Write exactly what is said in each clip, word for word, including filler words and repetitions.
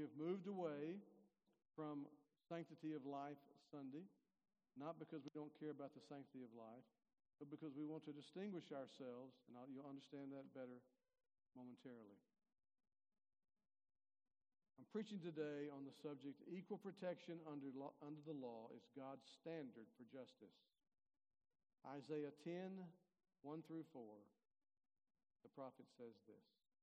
have moved away from Sanctity of Life Sunday, not because we don't care about the sanctity of life, but because we want to distinguish ourselves, and I'll, you'll understand that better momentarily. I'm preaching today on the subject, equal protection under, law, under the law is God's standard for justice. Isaiah ten, one through four, the prophet says this.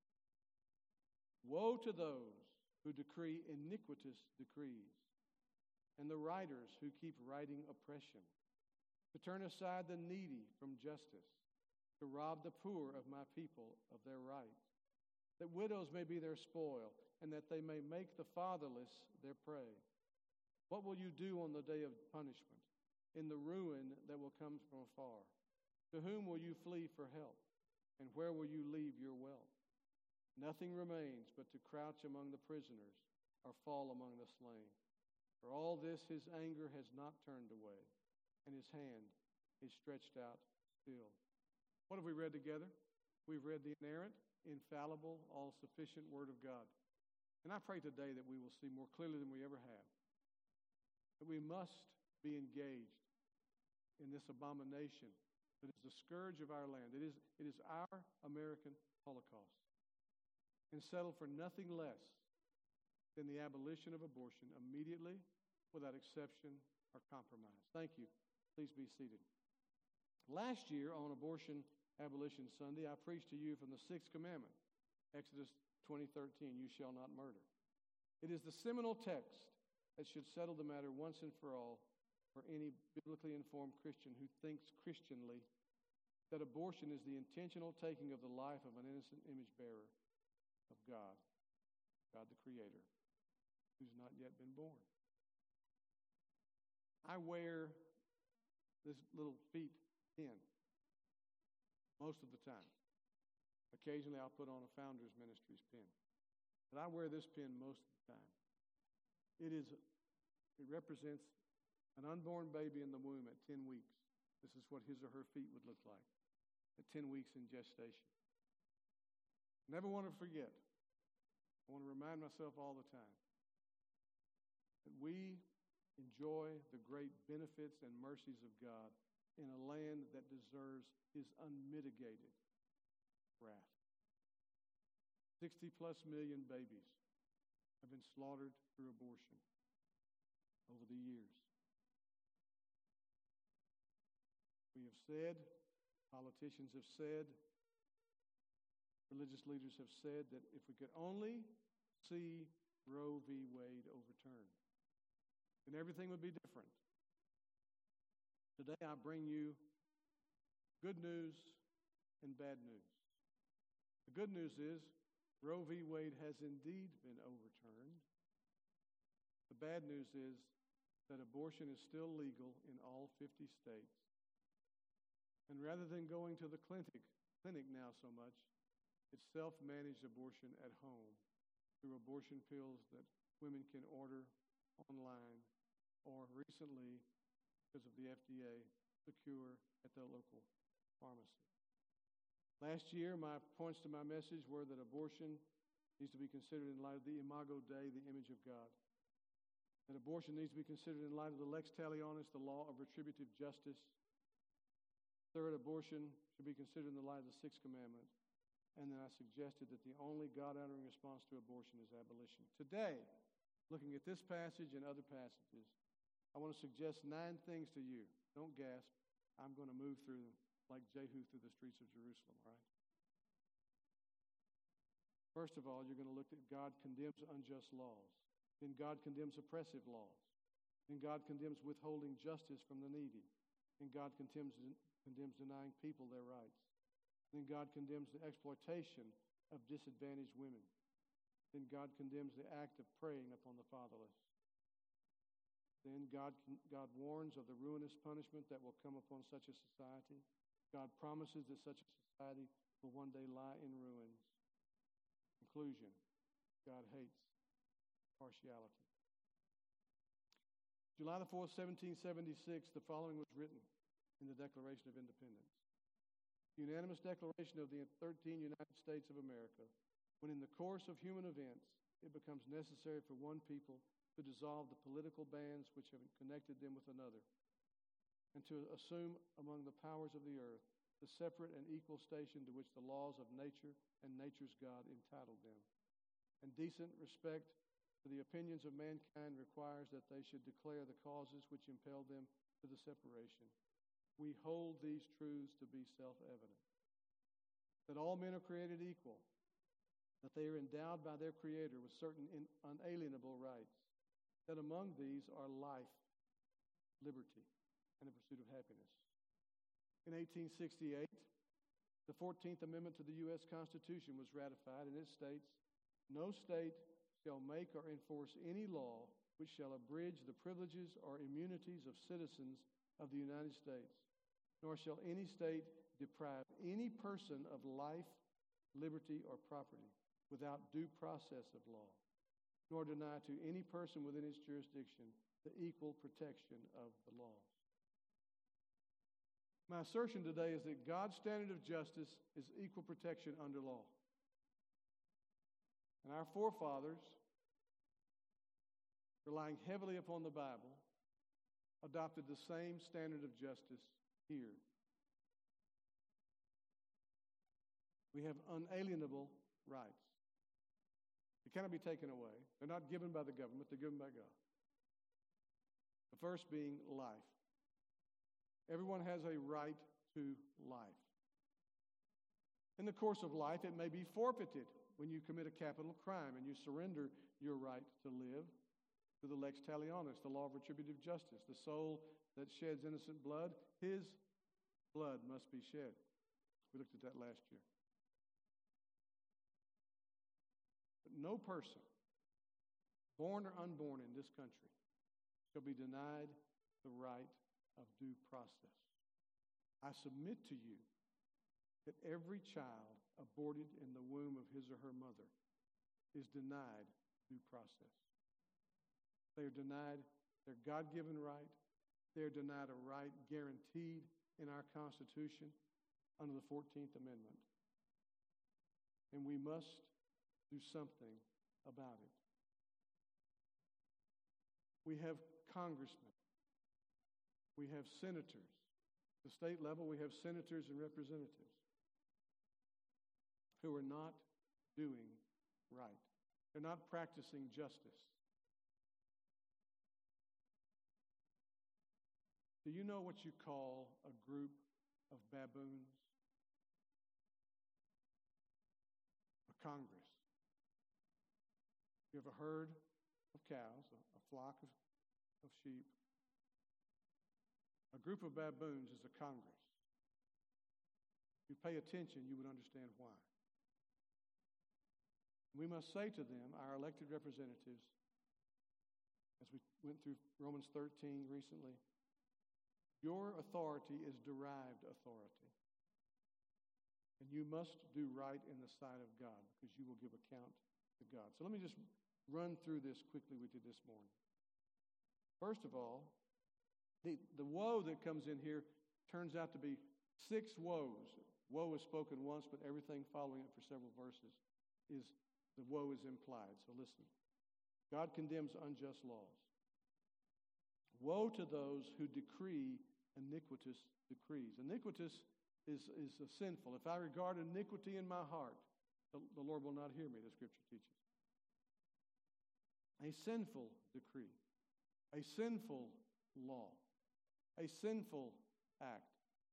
Woe to those who decree iniquitous decrees, and the writers who keep writing oppression, to turn aside the needy from justice, to rob the poor of my people of their right, that widows may be their spoil, and that they may make the fatherless their prey. What will you do on the day of punishment, in the ruin that will come from afar? To whom will you flee for help, and where will you leave your wealth? Nothing remains but to crouch among the prisoners or fall among the slain. For all this his anger has not turned away, and his hand is stretched out still. What have we read together? We've read the inerrant, infallible, all-sufficient Word of God. And I pray today that we will see more clearly than we ever have, that we must be engaged in this abomination that is the scourge of our land. It is, it is our American Holocaust. And settle for nothing less than the abolition of abortion immediately, without exception or compromise. Thank you. Please be seated. Last year on Abortion Abolition Sunday, I preached to you from the Sixth Commandment, Exodus twenty thirteen, you shall not murder. It is the seminal text that should settle the matter once and for all for any biblically informed Christian who thinks Christianly that abortion is the intentional taking of the life of an innocent image bearer of God, God the Creator, who's not yet been born. I wear this little feet pin most of the time. Occasionally I'll put on a Founders Ministries pin. But I wear this pin most of the time. It is, it represents an unborn baby in the womb at ten weeks. This is what his or her feet would look like at ten weeks in gestation. Never want to forget. I want to remind myself all the time that we enjoy the great benefits and mercies of God in a land that deserves his unmitigated wrath. sixty plus million babies have been slaughtered through abortion over the years. We have said, politicians have said, religious leaders have said that if we could only see Roe v. Wade overturned, then everything would be different. Today I bring you good news and bad news. The good news is Roe v. Wade has indeed been overturned. The bad news is that abortion is still legal in all fifty states. And rather than going to the clinic, clinic now so much, it's self-managed abortion at home through abortion pills that women can order online or recently, because of the F D A, secure at their local pharmacy. Last year, my points to my message were that abortion needs to be considered in light of the Imago Dei, the image of God. That abortion needs to be considered in light of the lex talionis, the law of retributive justice. Third, abortion should be considered in the light of the Sixth Commandment. And then I suggested that the only God-honoring response to abortion is abolition. Today, looking at this passage and other passages, I want to suggest nine things to you. Don't gasp. I'm going to move through them like Jehu through the streets of Jerusalem, all right? First of all, you're going to look at God condemns unjust laws. Then God condemns oppressive laws. Then God condemns withholding justice from the needy. Then God condemns, condemns denying people their rights. Then God condemns the exploitation of disadvantaged women. Then God condemns the act of preying upon the fatherless. Then God, God warns of the ruinous punishment that will come upon such a society. God promises that such a society will one day lie in ruins. Conclusion, God hates partiality. July the fourth, seventeen seventy-six, the following was written in the Declaration of Independence. The unanimous declaration of the thirteen United States of America, when in the course of human events it becomes necessary for one people to dissolve the political bands which have connected them with another, and to assume among the powers of the earth the separate and equal station to which the laws of nature and nature's God entitled them. And decent respect for the opinions of mankind requires that they should declare the causes which impelled them to the separation. We hold these truths to be self-evident: that all men are created equal, that they are endowed by their Creator with certain unalienable rights, that among these are life, liberty, and the pursuit of happiness. In eighteen sixty-eight, the fourteenth Amendment to the U S Constitution was ratified, and it states, "No state shall make or enforce any law which shall abridge the privileges or immunities of citizens of the United States, nor shall any state deprive any person of life, liberty, or property without due process of law, nor deny to any person within its jurisdiction the equal protection of the laws." My assertion today is that God's standard of justice is equal protection under law. And our forefathers, relying heavily upon the Bible, adopted the same standard of justice here. We have unalienable rights. They cannot be taken away. They're not given by the government, they're given by God. The first being life. Everyone has a right to life. In the course of life, it may be forfeited when you commit a capital crime and you surrender your right to live to the lex talionis, the law of retributive justice. The soul that sheds innocent blood, his blood must be shed. We looked at that last year. But no person, born or unborn in this country, shall be denied the right of due process. I submit to you that every child aborted in the womb of his or her mother is denied due process. They are denied their God-given right. They are denied a right guaranteed in our Constitution under the fourteenth Amendment. And we must do something about it. We have congressmen. We have senators. At the state level, we have senators and representatives who are not doing right. They're not practicing justice. Do you know what you call a group of baboons? A congress. You have a herd of cows, a, a flock of, of sheep. A group of baboons is a congress. If you pay attention, you would understand why. We must say to them, our elected representatives, as we went through Romans thirteen recently, your authority is derived authority. And you must do right in the sight of God because you will give account to God. So let me just run through this quickly with you this morning. First of all, the, the woe that comes in here turns out to be six woes. Woe is spoken once, but everything following it for several verses is the woe is implied. So listen. God condemns unjust laws. Woe to those who decree iniquitous decrees. Iniquitous is, is a sinful. If I regard iniquity in my heart, the, the Lord will not hear me, the Scripture teaches. A sinful decree, a sinful law, a sinful act.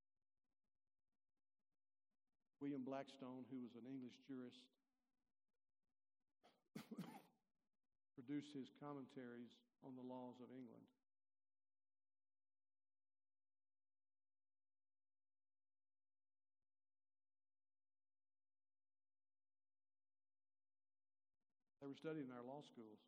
William Blackstone, who was an English jurist, produced his commentaries on the laws of England. They were studied in our law schools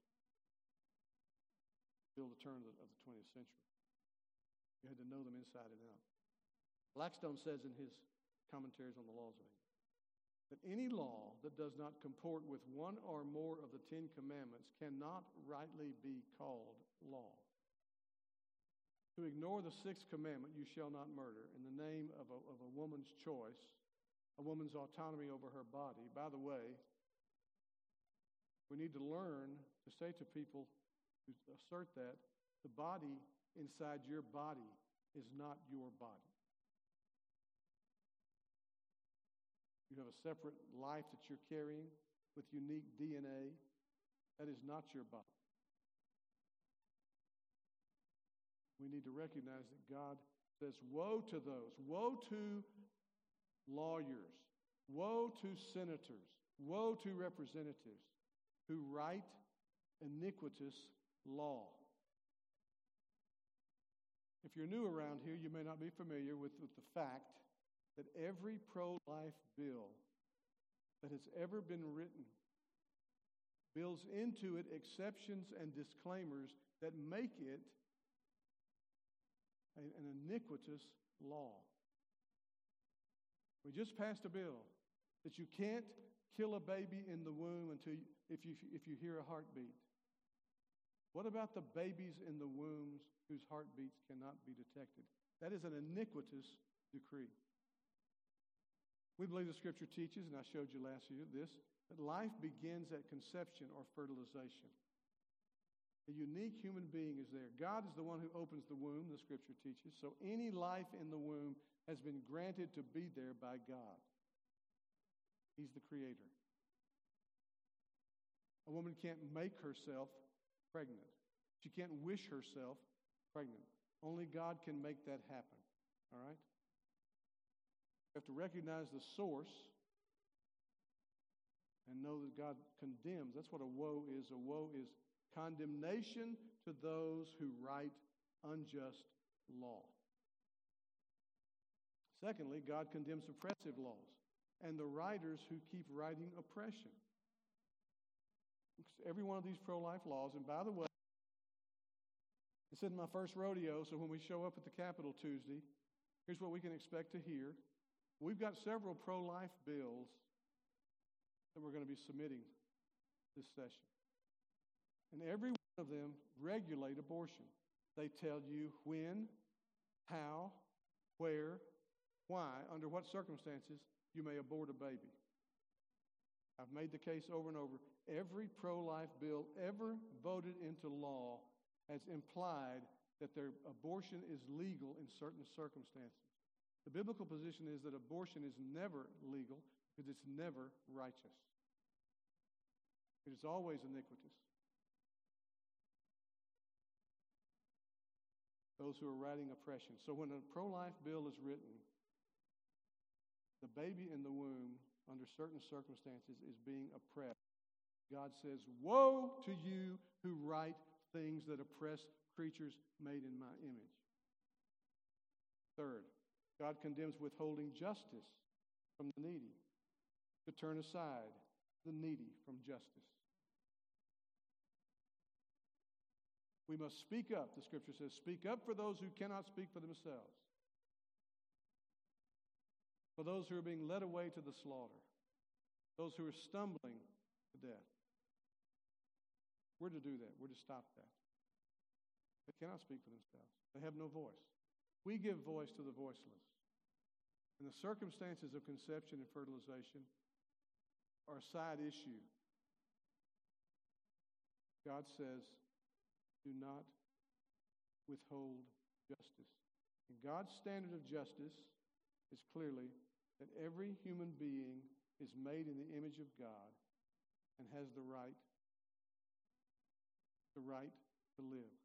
till the turn of the, of the twentieth century. You had to know them inside and out. Blackstone says in his commentaries on the laws of England that any law that does not comport with one or more of the Ten Commandments cannot rightly be called law. To ignore the sixth commandment, you shall not murder, in the name of a, of a woman's choice, a woman's autonomy over her body. By the way, We need to learn to say to people who assert that the body inside your body is not your body. You have a separate life that you're carrying with unique D N A. That is not your body. We need to recognize that God says, woe to those, woe to lawyers, woe to senators, woe to representatives who write iniquitous law. If you're new around here, you may not be familiar with, with the fact that every pro-life bill that has ever been written builds into it exceptions and disclaimers that make it a, an iniquitous law. We just passed a bill that you can't kill a baby in the womb until you, if you if you hear a heartbeat. What about the babies in the wombs whose heartbeats cannot be detected? That is an iniquitous decree. We believe the Scripture teaches, and I showed you last year this, that life begins at conception or fertilization. A unique human being is there. God is the one who opens the womb, the Scripture teaches. So any life in the womb has been granted to be there by God. He's the creator. A woman can't make herself pregnant. She can't wish herself pregnant. Only God can make that happen. All right? You have to recognize the source and know that God condemns. That's what a woe is. A woe is condemnation to those who write unjust law. Secondly, God condemns oppressive laws and the writers who keep writing oppression. Every one of these pro-life laws, and by the way, this isn't my first rodeo, so when we show up at the Capitol Tuesday, here's what we can expect to hear. We've got several pro-life bills that we're going to be submitting this session. And every one of them regulate abortion. They tell you when, how, where, why, under what circumstances you may abort a baby. I've made the case over and over. Every pro-life bill ever voted into law has implied that their abortion is legal in certain circumstances. The biblical position is that abortion is never legal because it's never righteous. It is always iniquitous. Those who are writing oppression. So when a pro-life bill is written, the baby in the womb, under certain circumstances, is being oppressed. God says, woe to you who write things that oppress creatures made in my image. Third, God condemns withholding justice from the needy, to turn aside the needy from justice. We must speak up, the Scripture says. Speak up for those who cannot speak for themselves. For those who are being led away to the slaughter. Those who are stumbling to death. We're to do that. We're to stop that. They cannot speak for themselves. They have no voice. We give voice to the voiceless. And the circumstances of conception and fertilization are a side issue. God says, do not withhold justice. And God's standard of justice is clearly that every human being is made in the image of God and has the right, the right to live.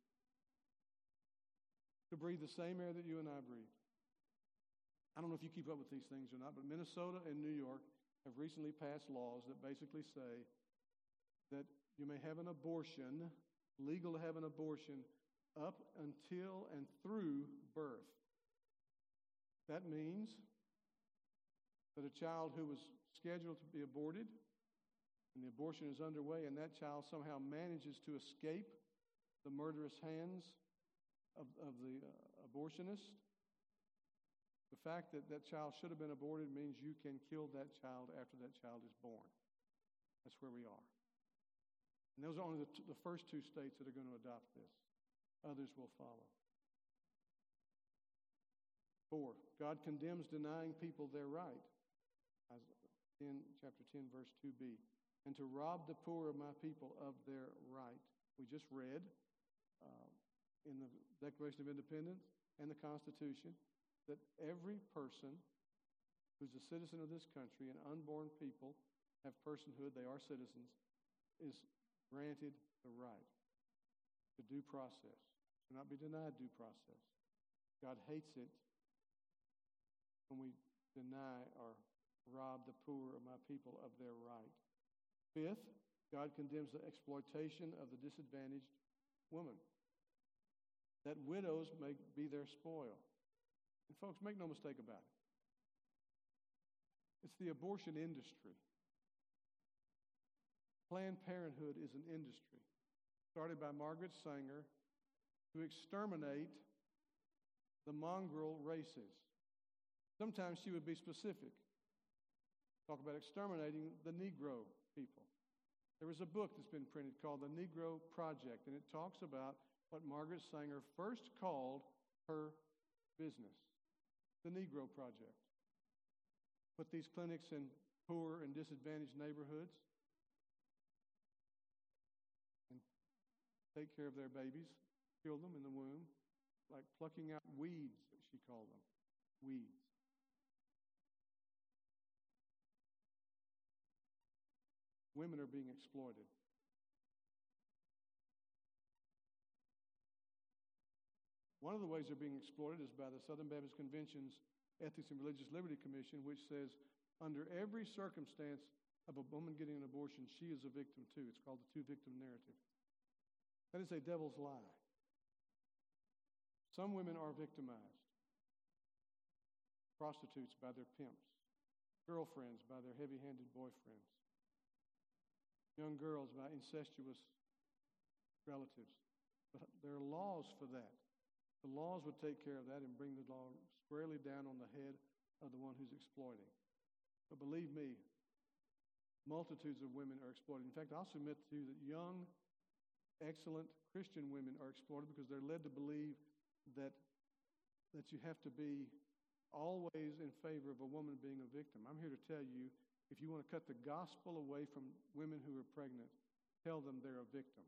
To breathe the same air that you and I breathe. I don't know if you keep up with these things or not, but Minnesota and New York have recently passed laws that basically say that you may have an abortion, legal to have an abortion, up until and through birth. That means that a child who was scheduled to be aborted, and the abortion is underway, and that child somehow manages to escape the murderous hands of, of the uh, abortionist, the fact that that child should have been aborted means you can kill that child after that child is born. That's where we are. And those are only the, t- the first two states that are going to adopt this. Others will follow. Four, God condemns denying people their right. In chapter ten, verse two b. and to rob the poor of my people of their right. We just read uh, in the Declaration of Independence and the Constitution that every person who's a citizen of this country and unborn people have personhood, they are citizens, is granted the right to due process, to not be denied due process. God hates it when we deny or rob the poor of my people of their right. Fifth, God condemns the exploitation of the disadvantaged woman, that widows may be their spoil. And folks, make no mistake about it. It's the abortion industry. Planned Parenthood is an industry started by Margaret Sanger to exterminate the mongrel races. Sometimes she would be specific. Talk about exterminating the Negro people. There was a book that's been printed called The Negro Project, and it talks about what Margaret Sanger first called her business, the Negro Project. Put these clinics in poor and disadvantaged neighborhoods and take care of their babies, kill them in the womb, like plucking out weeds, she called them, weeds. Women are being exploited. One of the ways they're being exploited is by the Southern Baptist Convention's Ethics and Religious Liberty Commission, which says under every circumstance of a woman getting an abortion, she is a victim too. It's called the two-victim narrative. That is a devil's lie. Some women are victimized. Prostitutes by their pimps. Girlfriends by their heavy-handed boyfriends. Young girls by incestuous relatives. But there are laws for that. The laws would take care of that and bring the law squarely down on the head of the one who's exploiting. But believe me, multitudes of women are exploited. In fact, I'll submit to you that young, excellent Christian women are exploited because they're led to believe that, that you have to be always in favor of a woman being a victim. I'm here to tell you, if you want to cut the gospel away from women who are pregnant, tell them they're a victim.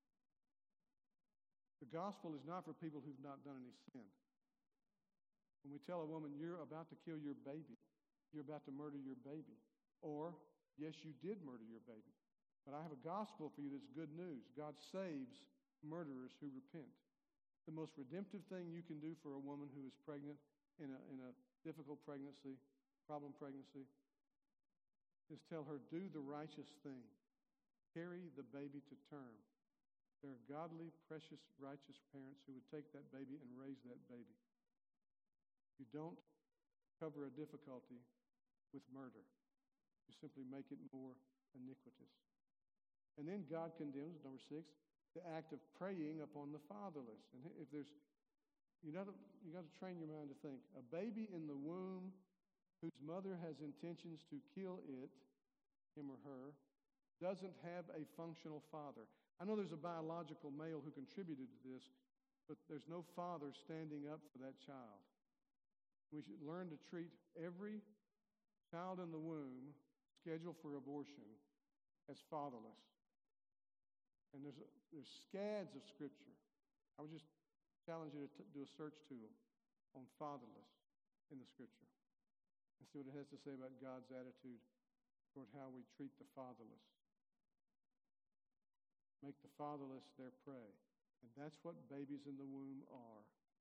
The gospel is not for people who've not done any sin. When we tell a woman, you're about to kill your baby, you're about to murder your baby, or, yes, you did murder your baby, but I have a gospel for you that's good news. God saves murderers who repent. The most redemptive thing you can do for a woman who is pregnant in a, in a difficult pregnancy, problem pregnancy, is tell her, do the righteous thing. Carry the baby to term. There are godly, precious, righteous parents who would take that baby and raise that baby. You don't cover a difficulty with murder. You simply make it more iniquitous. And then God condemns, number six, the act of preying upon the fatherless. And if there's, you got to, you got to train your mind to think, a baby in the womb whose mother has intentions to kill it, him or her, doesn't have a functional father. I know there's a biological male who contributed to this, but there's no father standing up for that child. We should learn to treat every child in the womb scheduled for abortion as fatherless. And there's, a, there's scads of Scripture. I would just challenge you to t- do a search tool on fatherless in the Scripture and see what it has to say about God's attitude toward how we treat the fatherless. Make the fatherless their prey. And that's what babies in the womb are.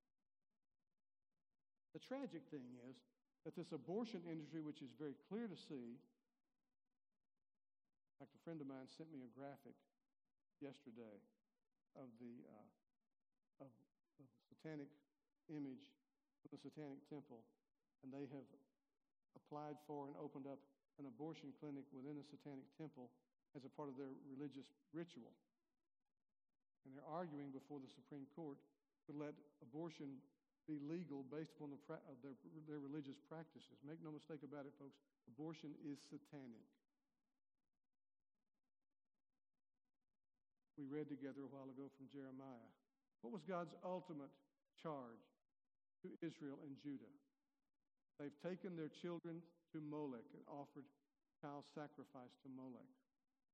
The tragic thing is that this abortion industry, which is very clear to see, in fact, a friend of mine sent me a graphic yesterday of the uh, of, of the satanic image of the satanic temple, and they have applied for and opened up an abortion clinic within a satanic temple as a part of their religious ritual. And they're arguing before the Supreme Court to let abortion be legal based upon the pra- of their, their religious practices. Make no mistake about it, folks. Abortion is satanic. We read together a while ago from Jeremiah. What was God's ultimate charge to Israel and Judah? They've taken their children to Molech and offered child sacrifice to Molech.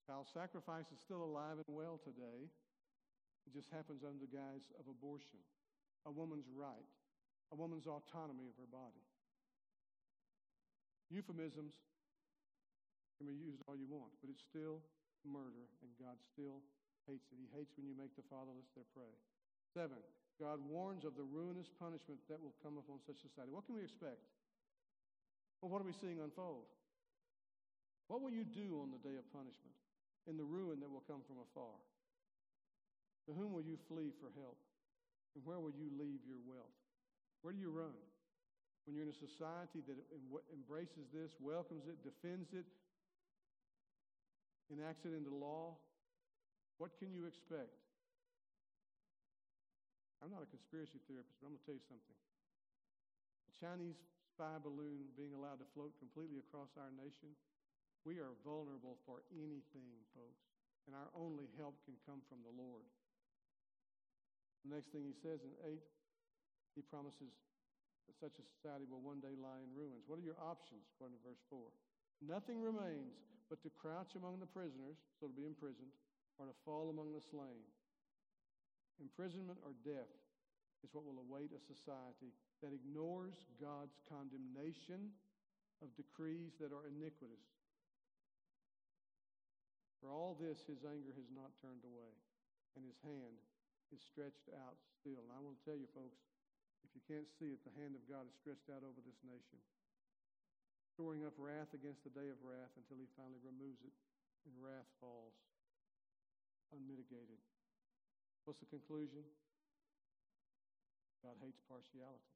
Child sacrifice is still alive and well today. It just happens under the guise of abortion, a woman's right, a woman's autonomy of her body. Euphemisms can be used all you want, but it's still murder, and God still hates it. He hates when you make the fatherless their prey. Seven, God warns of the ruinous punishment that will come upon such society. What can we expect? Well, what are we seeing unfold? What will you do on the day of punishment in the ruin that will come from afar? To whom will you flee for help? And where will you leave your wealth? Where do you run? When you're in a society that embraces this, welcomes it, defends it, enacts it into law, what can you expect? I'm not a conspiracy theorist, but I'm going to tell you something. The Chinese spy balloon being allowed to float completely across our nation, we are vulnerable for anything, folks, and our only help can come from the Lord. The next thing he says in eight, he promises that such a society will one day lie in ruins. What are your options, according to verse four? Nothing remains but to crouch among the prisoners, so to be imprisoned, or to fall among the slain. Imprisonment or death is what will await a society that ignores God's condemnation of decrees that are iniquitous. For all this, his anger has not turned away, and his hand is stretched out still. And I want to tell you, folks, if you can't see it, the hand of God is stretched out over this nation, storing up wrath against the day of wrath until he finally removes it, and wrath falls unmitigated. What's the conclusion? God hates partiality.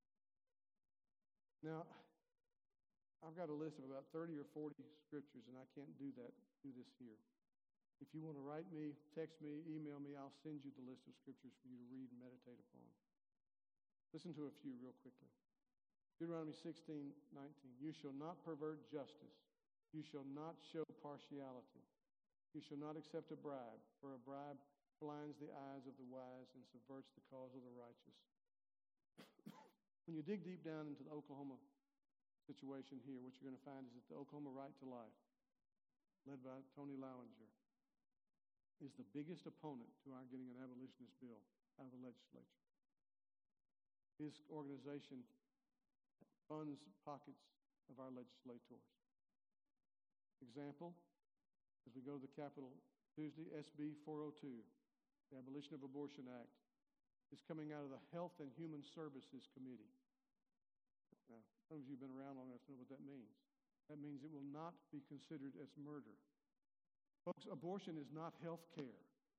Now, I've got a list of about thirty or forty scriptures, and I can't do that, do this here. If you want to write me, text me, email me, I'll send you the list of scriptures for you to read and meditate upon. Listen to a few real quickly. Deuteronomy sixteen nineteen. You shall not pervert justice. You shall not show partiality. You shall not accept a bribe, for a bribe blinds the eyes of the wise and subverts the cause of the righteous. When you dig deep down into the Oklahoma situation here, what you're going to find is that the Oklahoma Right to Life, led by Tony Lowinger, is the biggest opponent to our getting an abolitionist bill out of the legislature. His organization funds pockets of our legislators. Example, as we go to the Capitol Tuesday, S B four oh two, the Abolition of Abortion Act, is coming out of the Health and Human Services Committee. Now, some of you have been around long enough to know what that means. That means it will not be considered as murder. Folks, abortion is not health care.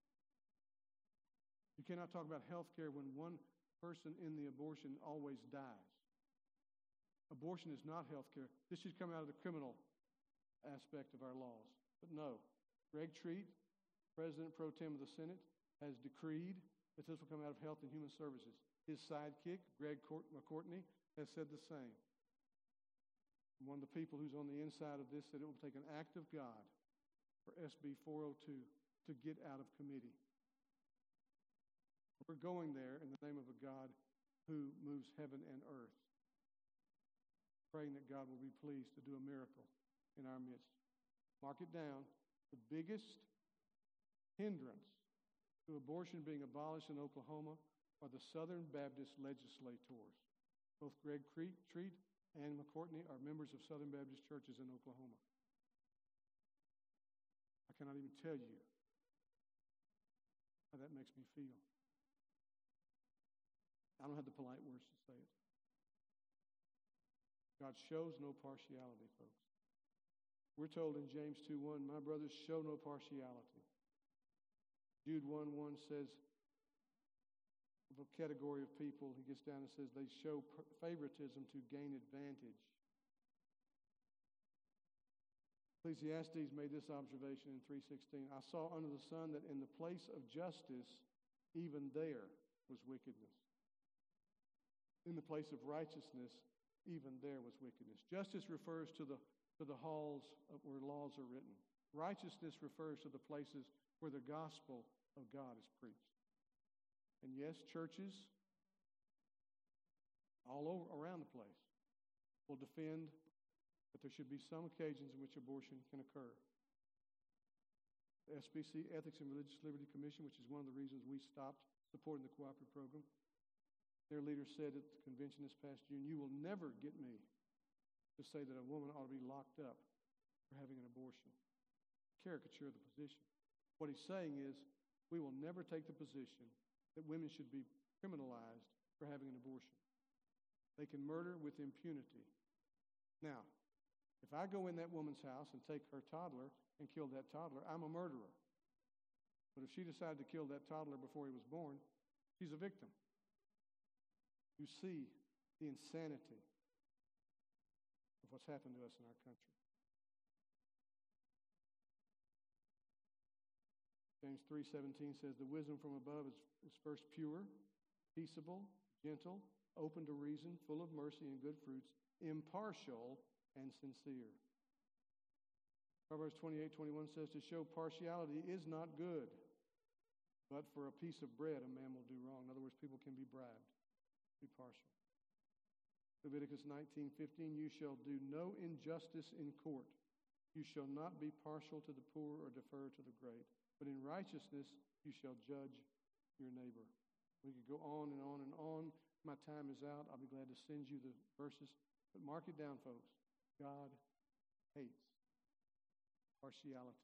You cannot talk about health care when one person in the abortion always dies. Abortion is not health care. This should come out of the criminal aspect of our laws. But no, Greg Treat, President Pro Tem of the Senate, has decreed that this will come out of Health and Human Services. His sidekick, Greg McCourtney, has said the same. One of the people who's on the inside of this said it will take an act of God for S B four oh two to get out of committee. We're going there in the name of a God who moves heaven and earth, praying that God will be pleased to do a miracle in our midst. Mark it down. The biggest hindrance to abortion being abolished in Oklahoma are the Southern Baptist legislators. Both Greg Treat and McCourtney are members of Southern Baptist churches in Oklahoma. I cannot even tell you how that makes me feel. I don't have the polite words to say it. God shows no partiality, folks. We're told in James two one, my brothers, show no partiality. Jude one one says, of a category of people, he gets down and says they show favoritism to gain advantage. Ecclesiastes made this observation in three sixteen. I saw under the sun that in the place of justice, even there was wickedness. In the place of righteousness, even there was wickedness. Justice refers to the, to the halls of where laws are written. Righteousness refers to the places where the gospel of God is preached. And yes, churches all over around the place will defend that there should be some occasions in which abortion can occur. The S B C, Ethics and Religious Liberty Commission, which is one of the reasons we stopped supporting the cooperative program. Their leader said at the convention this past June, "You will never get me to say that a woman ought to be locked up for having an abortion." Caricature of the position. What he's saying is, we will never take the position that women should be criminalized for having an abortion. They can murder with impunity. Now, if I go in that woman's house and take her toddler and kill that toddler, I'm a murderer. But if she decided to kill that toddler before he was born, she's a victim. You see the insanity of what's happened to us in our country. James three seventeen says, "The wisdom from above is, is first pure, peaceable, gentle, open to reason, full of mercy and good fruits, impartial and sincere." Proverbs twenty-eight twenty-one says, "To show partiality is not good, but for a piece of bread a man will do wrong." In other words, people can be bribed, be partial. Leviticus nineteen fifteen, "You shall do no injustice in court. You shall not be partial to the poor or defer to the great. But in righteousness you shall judge your neighbor." We could go on and on and on. My time is out. I'll be glad to send you the verses. But mark it down, folks. God hates partiality.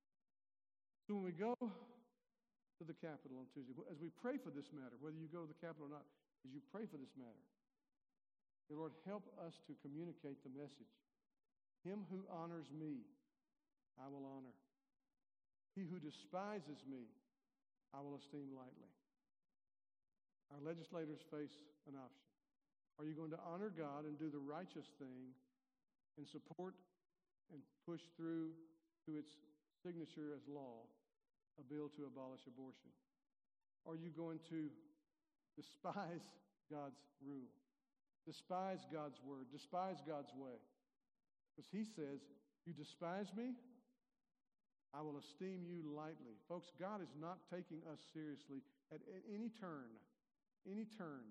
So when we go to the Capitol on Tuesday, as we pray for this matter, whether you go to the Capitol or not, as you pray for this matter, the Lord, help us to communicate the message. Him who honors me, I will honor. He who despises me, I will esteem lightly. Our legislators face an option. Are you going to honor God and do the righteous thing and support and push through to its signature as law a bill to abolish abortion? Are you going to despise God's rule, despise God's word, despise God's way? Because he says, "You despise me, I will esteem you lightly." Folks, God is not taking us seriously at any turn, any turn.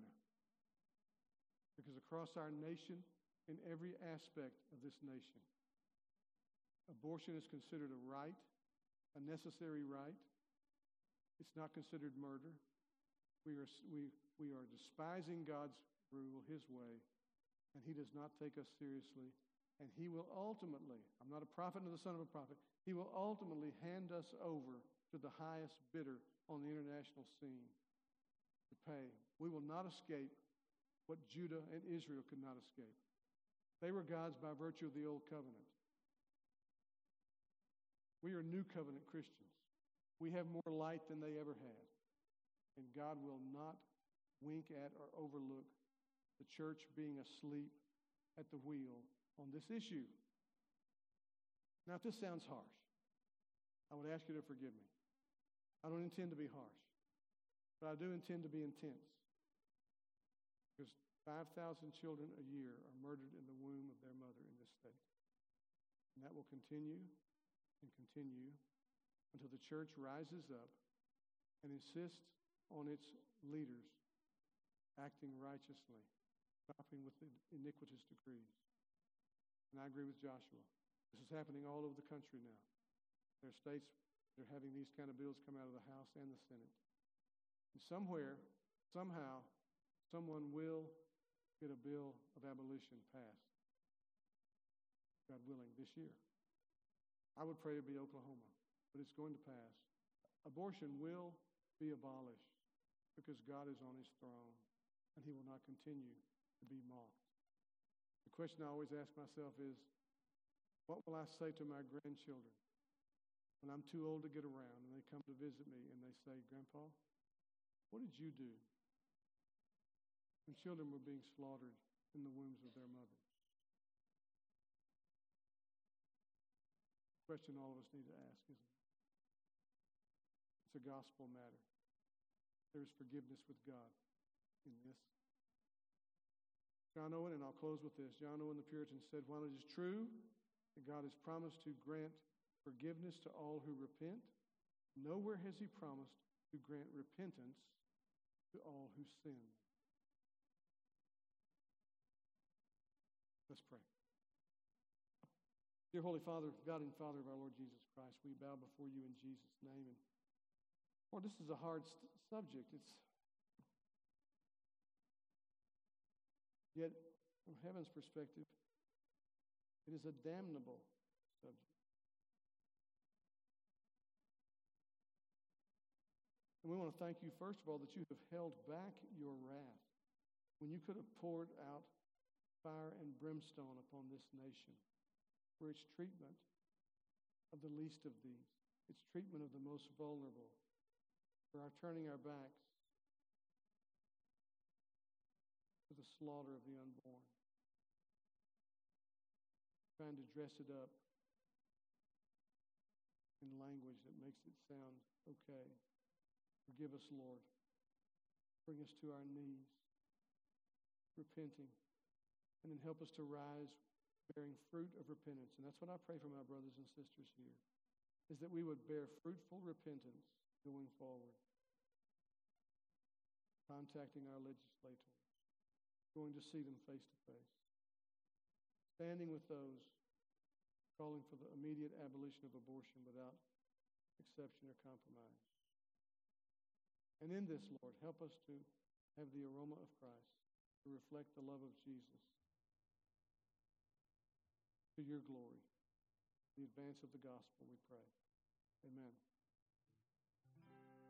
Because across our nation, in every aspect of this nation, abortion is considered a right, a necessary right. It's not considered murder. We are, we, we are despising God's rule, his way, and he does not take us seriously. And he will ultimately, I'm not a prophet nor the son of a prophet, he will ultimately hand us over to the highest bidder on the international scene to pay. We will not escape what Judah and Israel could not escape. They were God's by virtue of the old covenant. We are new covenant Christians. We have more light than they ever had. And God will not wink at or overlook the church being asleep at the wheel on this issue. Now, if this sounds harsh, I would ask you to forgive me. I don't intend to be harsh, but I do intend to be intense. Because five thousand children a year are murdered in the womb of their mother in this state. And that will continue and continue until the church rises up and insists on its leaders acting righteously, stopping with the iniquitous decrees. And I agree with Joshua. This is happening all over the country now. There are states that are having these kind of bills come out of the House and the Senate. And somewhere, somehow, someone will get a bill of abolition passed, God willing, this year. I would pray it be Oklahoma, but it's going to pass. Abortion will be abolished because God is on his throne and he will not continue to be mocked. The question I always ask myself is, what will I say to my grandchildren when I'm too old to get around and they come to visit me and they say, "Grandpa, what did you do when children were being slaughtered in the wombs of their mothers?" Question all of us need to ask, isn't it? It's a gospel matter. There is forgiveness with God in this. John Owen, and I'll close with this. John Owen the Puritan said, "While it is true that God has promised to grant forgiveness to all who repent, nowhere has he promised to grant repentance to all who sin." Let's pray. Dear Holy Father, God and Father of our Lord Jesus Christ, we bow before you in Jesus' name. And Lord, this is a hard st- subject. It's yet, from heaven's perspective, it is a damnable subject. And we want to thank you, first of all, that you have held back your wrath when you could have poured out fire and brimstone upon this nation for its treatment of the least of these, its treatment of the most vulnerable, for our turning our backs to the slaughter of the unborn, trying to dress it up in language that makes it sound okay. Forgive us, Lord. Bring us to our knees, repenting, and then help us to rise bearing fruit of repentance. And that's what I pray for my brothers and sisters here, is that we would bear fruitful repentance going forward, contacting our legislators, going to see them face to face, standing with those calling for the immediate abolition of abortion without exception or compromise. And in this, Lord, help us to have the aroma of Christ, to reflect the love of Jesus to your glory, the advance of the gospel, we pray. Amen.